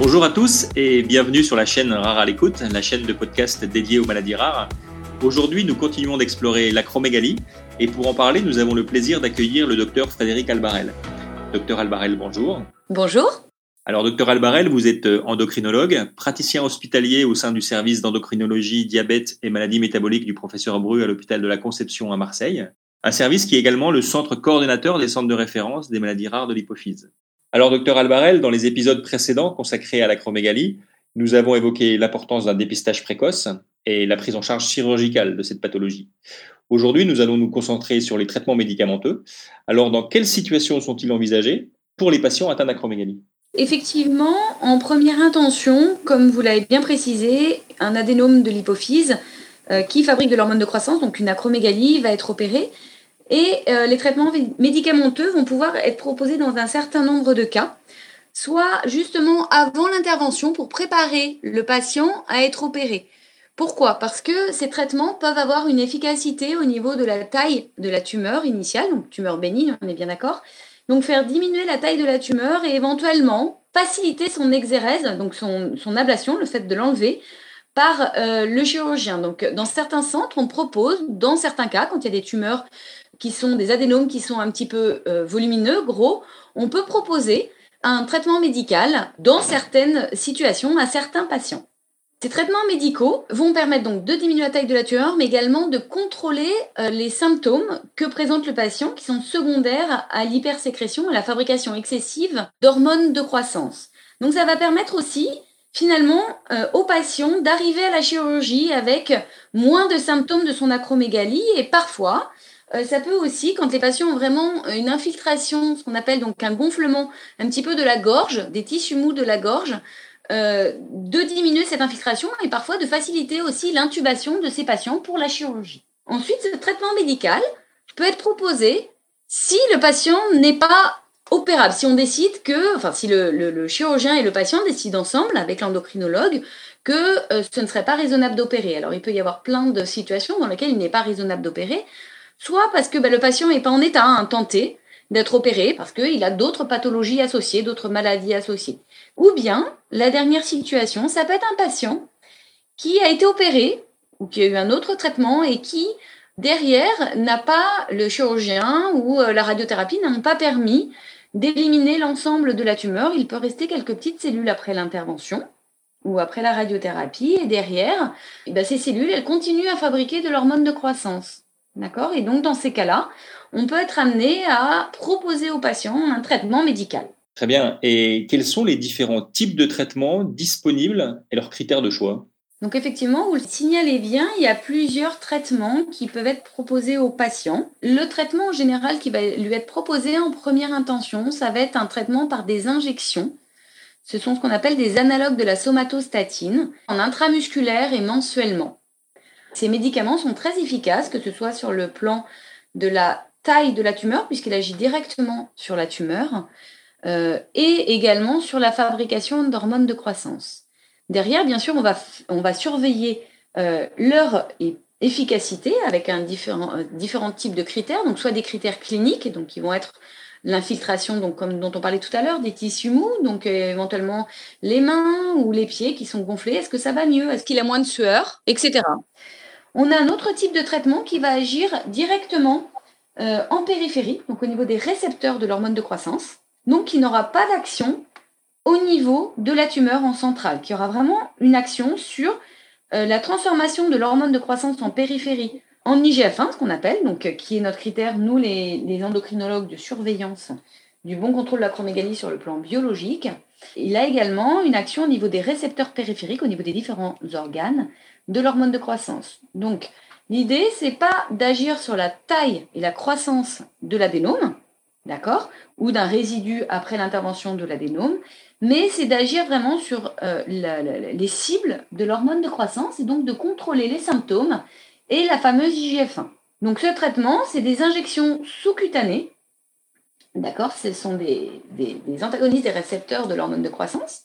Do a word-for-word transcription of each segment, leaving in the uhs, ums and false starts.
Bonjour à tous et bienvenue sur la chaîne Rare à l'écoute, la chaîne de podcast dédiée aux maladies rares. Aujourd'hui, nous continuons d'explorer l'acromégalie et pour en parler, nous avons le plaisir d'accueillir le docteur Frédéric Albarel. Docteur Albarel, bonjour. Bonjour. Alors, docteur Albarel, vous êtes endocrinologue, praticien hospitalier au sein du service d'endocrinologie, diabète et maladies métaboliques du professeur Bru à l'hôpital de la Conception à Marseille. Un service qui est également le centre coordonnateur des centres de référence des maladies rares de l'hypophyse. Alors, docteur Albarel, dans les épisodes précédents consacrés à l'acromégalie, nous avons évoqué l'importance d'un dépistage précoce et la prise en charge chirurgicale de cette pathologie. Aujourd'hui, nous allons nous concentrer sur les traitements médicamenteux. Alors, dans quelles situations sont-ils envisagés pour les patients atteints d'acromégalie ? Effectivement, en première intention, comme vous l'avez bien précisé, un adénome de l'hypophyse euh, qui fabrique de l'hormone de croissance, donc une acromégalie, va être opéré. Et euh, les traitements médicamenteux vont pouvoir être proposés dans un certain nombre de cas, soit justement avant l'intervention pour préparer le patient à être opéré. Pourquoi ? Parce que ces traitements peuvent avoir une efficacité au niveau de la taille de la tumeur initiale, donc tumeur bénigne, on est bien d'accord. Donc faire diminuer la taille de la tumeur et éventuellement faciliter son exérèse, donc son, son ablation, le fait de l'enlever, par euh, le chirurgien. Donc dans certains centres, on propose, dans certains cas, quand il y a des tumeurs qui sont des adénomes qui sont un petit peu euh, volumineux, gros, on peut proposer un traitement médical dans certaines situations à certains patients. Ces traitements médicaux vont permettre donc de diminuer la taille de la tumeur, mais également de contrôler euh, les symptômes que présente le patient qui sont secondaires à l'hypersécrétion et à la fabrication excessive d'hormones de croissance. Donc ça va permettre aussi finalement euh, au patient d'arriver à la chirurgie avec moins de symptômes de son acromégalie et parfois euh, ça peut aussi, quand les patients ont vraiment une infiltration, ce qu'on appelle donc un gonflement un petit peu de la gorge, des tissus mous de la gorge, Euh, de diminuer cette infiltration et parfois de faciliter aussi l'intubation de ces patients pour la chirurgie. Ensuite, ce traitement médical peut être proposé si le patient n'est pas opérable, si on décide que, enfin si le, le, le chirurgien et le patient décident ensemble avec l'endocrinologue que euh, ce ne serait pas raisonnable d'opérer. Alors il peut y avoir plein de situations dans lesquelles il n'est pas raisonnable d'opérer, soit parce que ben, le patient n'est pas en état à tenter d'être opéré parce qu'il a d'autres pathologies associées, d'autres maladies associées. Ou bien, la dernière situation, ça peut être un patient qui a été opéré ou qui a eu un autre traitement et qui, derrière, n'a pas, le chirurgien ou la radiothérapie n'ont pas permis d'éliminer l'ensemble de la tumeur. Il peut rester quelques petites cellules après l'intervention ou après la radiothérapie et derrière, eh bien, ces cellules, elles continuent à fabriquer de l'hormone de croissance. D'accord ? Et donc, dans ces cas-là, on peut être amené à proposer aux patients un traitement médical. Très bien. Et quels sont les différents types de traitements disponibles et leurs critères de choix ? Donc effectivement, vous le signalez bien, il y a plusieurs traitements qui peuvent être proposés aux patients. Le traitement en général qui va lui être proposé en première intention, ça va être un traitement par des injections. Ce sont ce qu'on appelle des analogues de la somatostatine, en intramusculaire et mensuellement. Ces médicaments sont très efficaces, que ce soit sur le plan de la taille de la tumeur, puisqu'il agit directement sur la tumeur, euh, et également sur la fabrication d'hormones de croissance. Derrière, bien sûr, on va, on va surveiller euh, leur efficacité avec un différent, euh, différents types de critères, donc soit des critères cliniques, donc qui vont être l'infiltration, donc comme dont on parlait tout à l'heure, des tissus mous, donc euh, éventuellement les mains ou les pieds qui sont gonflés. Est-ce que ça va mieux ? Est-ce qu'il a moins de sueur ? et cetera. On a un autre type de traitement qui va agir directement euh, en périphérie, donc au niveau des récepteurs de l'hormone de croissance, donc qui n'aura pas d'action au niveau de la tumeur en centrale, qui aura vraiment une action sur euh, la transformation de l'hormone de croissance en périphérie en I G F un, ce qu'on appelle, donc euh, qui est notre critère, nous les, les endocrinologues, de surveillance du bon contrôle de l'acromégalie sur le plan biologique. Il a également une action au niveau des récepteurs périphériques, au niveau des différents organes de l'hormone de croissance. Donc, l'idée, c'est pas d'agir sur la taille et la croissance de l'adénome, d'accord, ou d'un résidu après l'intervention de l'adénome, mais c'est d'agir vraiment sur euh, la, la, les cibles de l'hormone de croissance et donc de contrôler les symptômes et la fameuse I G F un. Donc, ce traitement, c'est des injections sous-cutanées, d'accord, ce sont des, des, des antagonistes des récepteurs de l'hormone de croissance.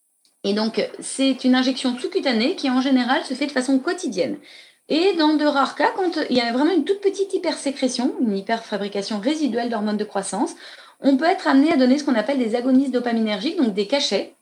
Et donc, c'est une injection sous-cutanée qui, en général, se fait de façon quotidienne. Et dans de rares cas, quand il y a vraiment une toute petite hypersécrétion, une hyperfabrication résiduelle d'hormones de croissance, on peut être amené à donner ce qu'on appelle des agonistes dopaminergiques, donc des cachets,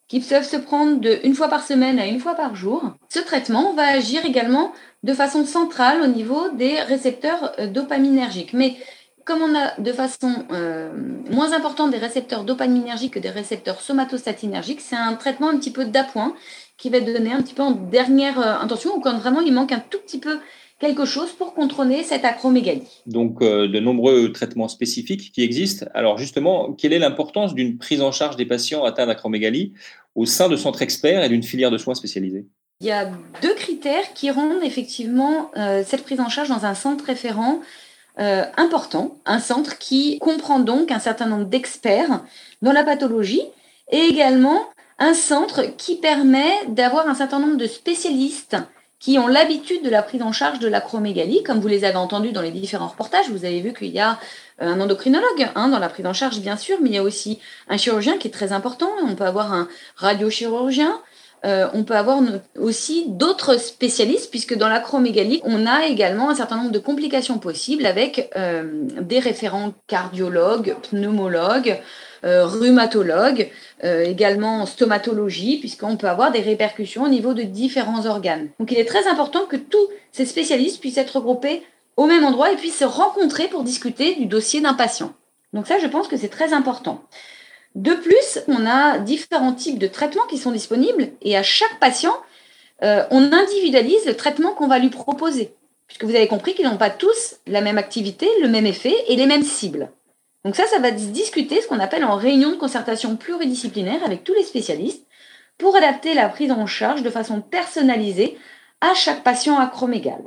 qui peuvent se prendre de une fois par semaine à une fois par jour. Ce traitement va agir également de façon centrale au niveau des récepteurs dopaminergiques. Mais comme on a de façon euh, moins importante des récepteurs dopaminergiques que des récepteurs somatostatinergiques, c'est un traitement un petit peu d'appoint qui va donner un petit peu en dernière euh, intention ou quand vraiment il manque un tout petit peu quelque chose pour contrôler cette acromégalie. Donc, euh, de nombreux traitements spécifiques qui existent. Alors, justement, quelle est l'importance d'une prise en charge des patients atteints d'acromégalie au sein de centres experts et d'une filière de soins spécialisée ? Il y a deux critères qui rendent effectivement euh, cette prise en charge dans un centre référent euh, important, un centre qui comprend donc un certain nombre d'experts dans la pathologie et également un centre qui permet d'avoir un certain nombre de spécialistes qui ont l'habitude de la prise en charge de l'acromégalie, comme vous les avez entendus dans les différents reportages. Vous avez vu qu'il y a un endocrinologue hein, dans la prise en charge, bien sûr, mais il y a aussi un chirurgien qui est très important. On peut avoir un radiochirurgien, euh, on peut avoir aussi d'autres spécialistes, puisque dans l'acromégalie, on a également un certain nombre de complications possibles avec euh, des référents cardiologues, pneumologues, Euh, rhumatologue, euh, également en stomatologie, puisqu'on peut avoir des répercussions au niveau de différents organes. Donc il est très important que tous ces spécialistes puissent être regroupés au même endroit et puissent se rencontrer pour discuter du dossier d'un patient. Donc ça, je pense que c'est très important. De plus, on a différents types de traitements qui sont disponibles et à chaque patient, euh, on individualise le traitement qu'on va lui proposer, puisque vous avez compris qu'ils n'ont pas tous la même activité, le même effet et les mêmes cibles. Donc ça, ça va se discuter, ce qu'on appelle en réunion de concertation pluridisciplinaire avec tous les spécialistes pour adapter la prise en charge de façon personnalisée à chaque patient acromégale.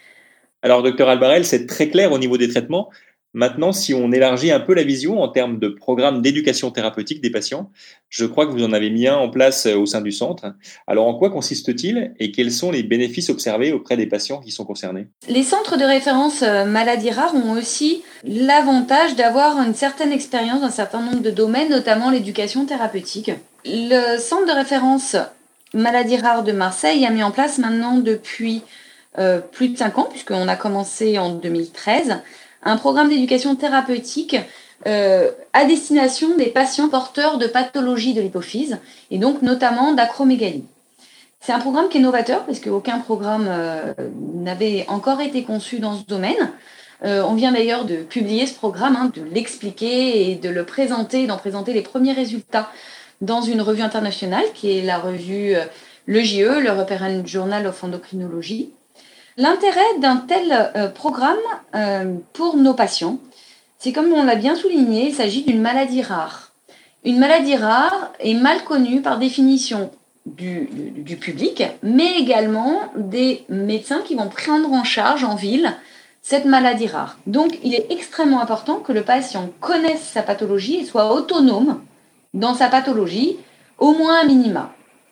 Alors, docteur Albarel, c'est très clair au niveau des traitements. Maintenant, si on élargit un peu la vision en termes de programme d'éducation thérapeutique des patients, je crois que vous en avez mis un en place au sein du centre. Alors, en quoi consiste-t-il et quels sont les bénéfices observés auprès des patients qui sont concernés ? Les centres de référence maladies rares ont aussi l'avantage d'avoir une certaine expérience dans un certain nombre de domaines, notamment l'éducation thérapeutique. Le centre de référence maladies rares de Marseille a mis en place maintenant depuis euh, plus de cinq ans, puisqu'on a commencé en deux mille treize, un programme d'éducation thérapeutique euh, à destination des patients porteurs de pathologies de l'hypophyse, et donc notamment d'acromégalie. C'est un programme qui est novateur, parce qu'aucun programme euh, n'avait encore été conçu dans ce domaine. Euh, on vient d'ailleurs de publier ce programme, hein, de l'expliquer et de le présenter, d'en présenter les premiers résultats dans une revue internationale, qui est la revue euh, le J E, le European Journal of Endocrinology. L'intérêt d'un tel euh, programme euh, pour nos patients, c'est comme on l'a bien souligné, il s'agit d'une maladie rare. Une maladie rare est mal connue par définition du, du, du public, mais également des médecins qui vont prendre en charge en ville cette maladie rare. Donc il est extrêmement important que le patient connaisse sa pathologie et soit autonome dans sa pathologie, au moins à minima.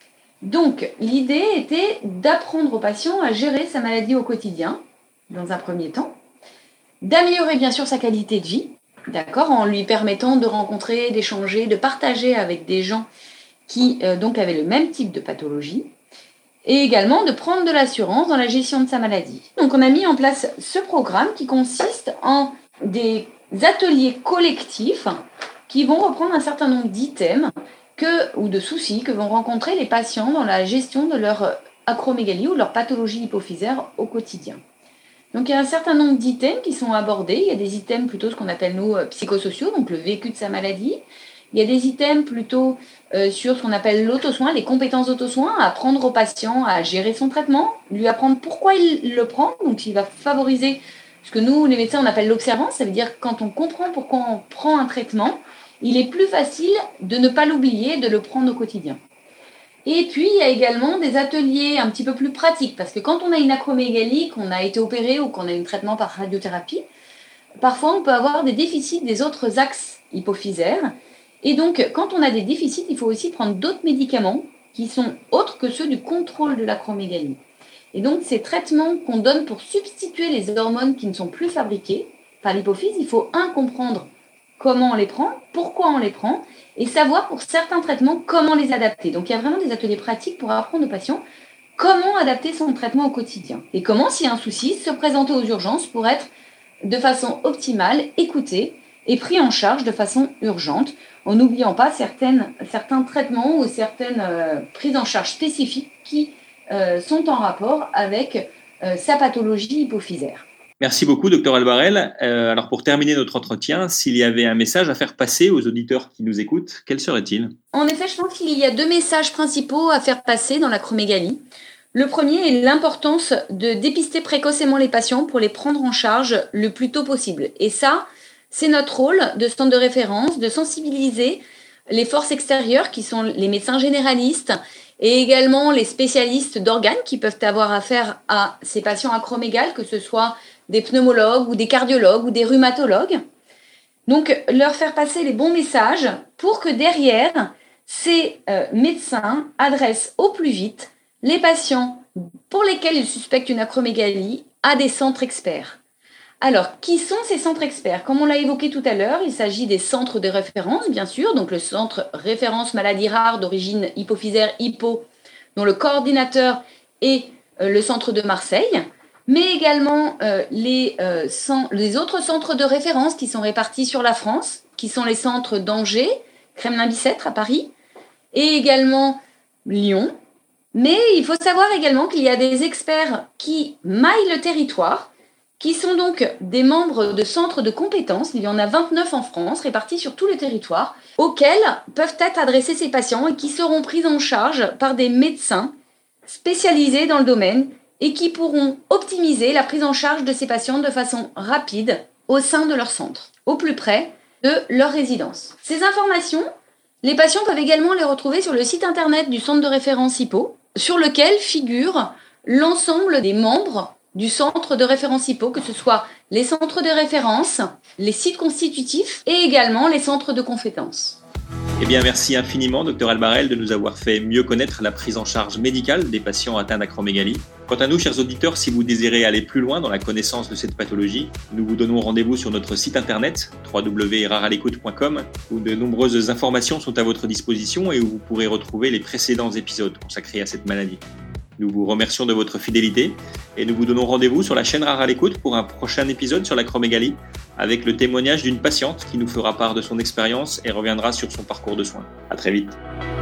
Donc, l'idée était d'apprendre au patient à gérer sa maladie au quotidien, dans un premier temps, d'améliorer bien sûr sa qualité de vie, d'accord, en lui permettant de rencontrer, d'échanger, de partager avec des gens qui euh, donc avaient le même type de pathologie, et également de prendre de l'assurance dans la gestion de sa maladie. Donc, on a mis en place ce programme qui consiste en des ateliers collectifs qui vont reprendre un certain nombre d'items que, ou de soucis que vont rencontrer les patients dans la gestion de leur acromégalie ou leur pathologie hypophysaire au quotidien. Donc il y a un certain nombre d'items qui sont abordés. Il y a des items plutôt ce qu'on appelle nous psychosociaux, donc le vécu de sa maladie. Il y a des items plutôt euh, sur ce qu'on appelle l'auto-soin, les compétences d'auto-soin, à apprendre au patient à gérer son traitement, lui apprendre pourquoi il le prend, donc il va favoriser ce que nous, les médecins, on appelle l'observance, ça veut dire quand on comprend pourquoi on prend un traitement, il est plus facile de ne pas l'oublier, de le prendre au quotidien. Et puis, il y a également des ateliers un petit peu plus pratiques, parce que quand on a une acromégalie, qu'on a été opéré ou qu'on a un traitement par radiothérapie, parfois on peut avoir des déficits des autres axes hypophysaires. Et donc, quand on a des déficits, il faut aussi prendre d'autres médicaments qui sont autres que ceux du contrôle de l'acromégalie. Et donc, ces traitements qu'on donne pour substituer les hormones qui ne sont plus fabriquées par l'hypophyse, il faut, un, comprendre comment on les prend, pourquoi on les prend, et savoir pour certains traitements comment les adapter. Donc il y a vraiment des ateliers pratiques pour apprendre aux patients comment adapter son traitement au quotidien. Et comment, s'il y a un souci, se présenter aux urgences pour être de façon optimale, écouté et pris en charge de façon urgente, en n'oubliant pas certaines, certains traitements ou certaines euh, prises en charge spécifiques qui euh, sont en rapport avec euh, sa pathologie hypophysaire. Merci beaucoup, docteur Albarel. Euh, alors, pour terminer notre entretien, s'il y avait un message à faire passer aux auditeurs qui nous écoutent, quel serait-il ? En effet, je pense qu'il y a deux messages principaux à faire passer dans l'acromégalie. Le premier est l'importance de dépister précocement les patients pour les prendre en charge le plus tôt possible. Et ça, c'est notre rôle de centre de référence, de sensibiliser les forces extérieures qui sont les médecins généralistes et également les spécialistes d'organes qui peuvent avoir affaire à ces patients acromégales, que ce soit des pneumologues ou des cardiologues ou des rhumatologues. Donc, leur faire passer les bons messages pour que derrière, ces euh, médecins adressent au plus vite les patients pour lesquels ils suspectent une acromégalie à des centres experts. Alors, qui sont ces centres experts ? Comme on l'a évoqué tout à l'heure, il s'agit des centres de référence, bien sûr, donc le centre référence maladies rares d'origine hypophysaire hypo, dont le coordinateur est euh, le centre de Marseille, mais également euh, les, euh, cent- les autres centres de référence qui sont répartis sur la France, qui sont les centres d'Angers, Kremlin-Bicêtre à Paris, et également Lyon. Mais il faut savoir également qu'il y a des experts qui maillent le territoire, qui sont donc des membres de centres de compétences. Il y en a vingt-neuf en France, répartis sur tout le territoire, auxquels peuvent être adressés ces patients et qui seront pris en charge par des médecins spécialisés dans le domaine et qui pourront optimiser la prise en charge de ces patients de façon rapide au sein de leur centre, au plus près de leur résidence. Ces informations, les patients peuvent également les retrouver sur le site internet du centre de référence hypo, sur lequel figure l'ensemble des membres du centre de référence hypo, que ce soit les centres de référence, les sites constitutifs et également les centres de compétences. Eh bien, merci infiniment, docteur Albarel, de nous avoir fait mieux connaître la prise en charge médicale des patients atteints d'acromégalie. Quant à nous, chers auditeurs, si vous désirez aller plus loin dans la connaissance de cette pathologie, nous vous donnons rendez-vous sur notre site internet w w w point rare à l'écoute point com où de nombreuses informations sont à votre disposition et où vous pourrez retrouver les précédents épisodes consacrés à cette maladie. Nous vous remercions de votre fidélité et nous vous donnons rendez-vous sur la chaîne Rare à l'écoute pour un prochain épisode sur l'acromégalie avec le témoignage d'une patiente qui nous fera part de son expérience et reviendra sur son parcours de soins. À très vite.